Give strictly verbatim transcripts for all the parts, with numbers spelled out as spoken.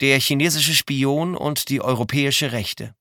Der chinesische Spion und die europäische Rechte.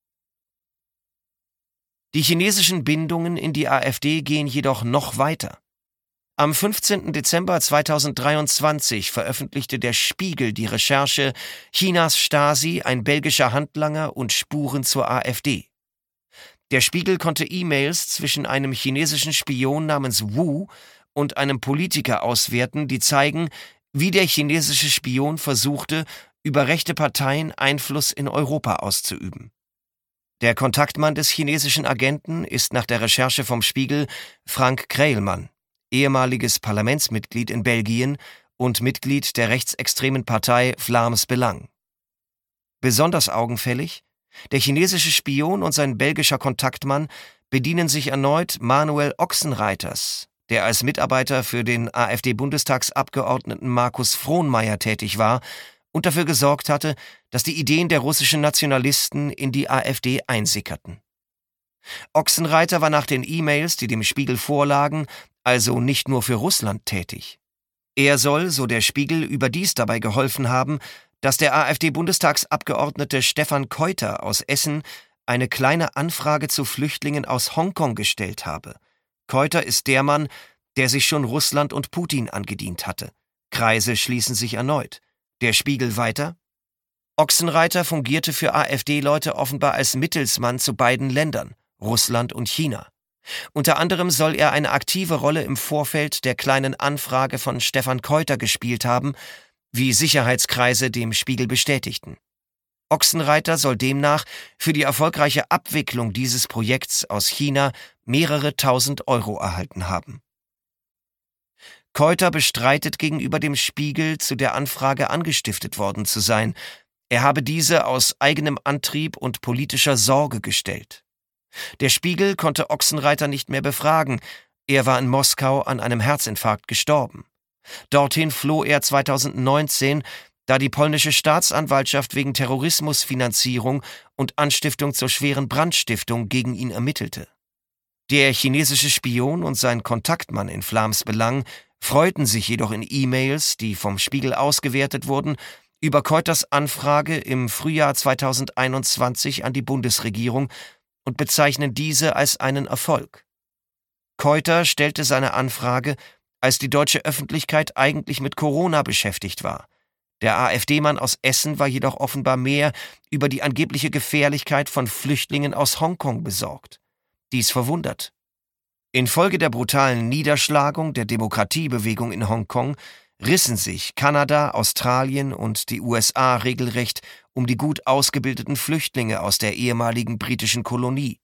Die chinesischen Bindungen in die AfD gehen jedoch noch weiter. Am fünfzehnten Dezember zweitausenddreiundzwanzig veröffentlichte der Spiegel die Recherche »Chinas Stasi, ein belgischer Handlanger und Spuren zur AfD«. Der Spiegel konnte E-Mails zwischen einem chinesischen Spion namens Wu und einem Politiker auswerten, die zeigen, wie der chinesische Spion versuchte, über rechte Parteien Einfluss in Europa auszuüben. Der Kontaktmann des chinesischen Agenten ist nach der Recherche vom Spiegel Frank Creilmann, ehemaliges Parlamentsmitglied in Belgien und Mitglied der rechtsextremen Partei Vlaams Belang. Besonders augenfällig: Der chinesische Spion und sein belgischer Kontaktmann bedienen sich erneut Manuel Ochsenreiters, der als Mitarbeiter für den AfD-Bundestagsabgeordneten Markus Frohnmayer tätig war und dafür gesorgt hatte, dass die Ideen der russischen Nationalisten in die AfD einsickerten. Ochsenreiter war nach den E-Mails, die dem Spiegel vorlagen, also nicht nur für Russland tätig. Er soll, so der Spiegel, überdies dabei geholfen haben, dass der AfD-Bundestagsabgeordnete Stefan Keuter aus Essen eine kleine Anfrage zu Flüchtlingen aus Hongkong gestellt habe. Keuter ist der Mann, der sich schon Russland und Putin angedient hatte. Kreise schließen sich erneut. Der Spiegel weiter: Ochsenreiter fungierte für AfD-Leute offenbar als Mittelsmann zu beiden Ländern, Russland und China. Unter anderem soll er eine aktive Rolle im Vorfeld der kleinen Anfrage von Stefan Keuter gespielt haben, wie Sicherheitskreise dem Spiegel bestätigten. Ochsenreiter soll demnach für die erfolgreiche Abwicklung dieses Projekts aus China mehrere tausend Euro erhalten haben. Keuter bestreitet gegenüber dem Spiegel, zu der Anfrage angestiftet worden zu sein. Er habe diese aus eigenem Antrieb und politischer Sorge gestellt. Der Spiegel konnte Ochsenreiter nicht mehr befragen. Er war in Moskau an einem Herzinfarkt gestorben. Dorthin floh er zweitausendneunzehn, da die polnische Staatsanwaltschaft wegen Terrorismusfinanzierung und Anstiftung zur schweren Brandstiftung gegen ihn ermittelte. Der chinesische Spion und sein Kontaktmann in Vlaams Belang freuten sich jedoch in E-Mails, die vom Spiegel ausgewertet wurden, über Keuters Anfrage im Frühjahr zweitausendeinundzwanzig an die Bundesregierung und bezeichnen diese als einen Erfolg. Keuter stellte seine Anfrage, als die deutsche Öffentlichkeit eigentlich mit Corona beschäftigt war. Der AfD-Mann aus Essen war jedoch offenbar mehr über die angebliche Gefährlichkeit von Flüchtlingen aus Hongkong besorgt. Dies verwundert. Infolge der brutalen Niederschlagung der Demokratiebewegung in Hongkong rissen sich Kanada, Australien und die U S A regelrecht um die gut ausgebildeten Flüchtlinge aus der ehemaligen britischen Kolonie.